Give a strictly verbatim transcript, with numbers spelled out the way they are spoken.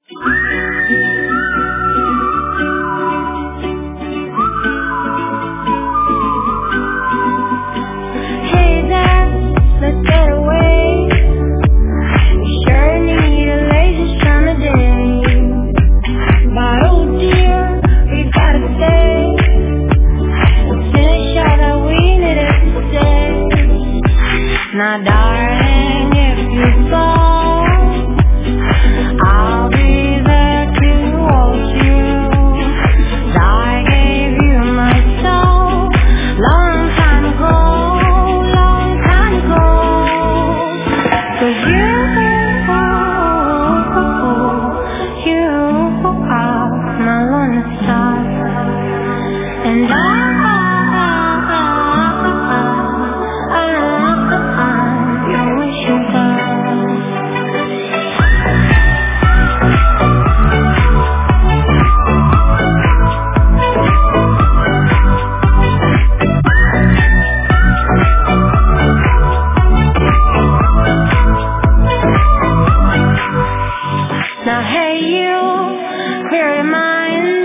Now, darling, if you fall, I'll be there to watch you. I gave you my soul, long time ago, long time ago. 'Cause you, you are my lone star, and I now, hey, you, clear your mind.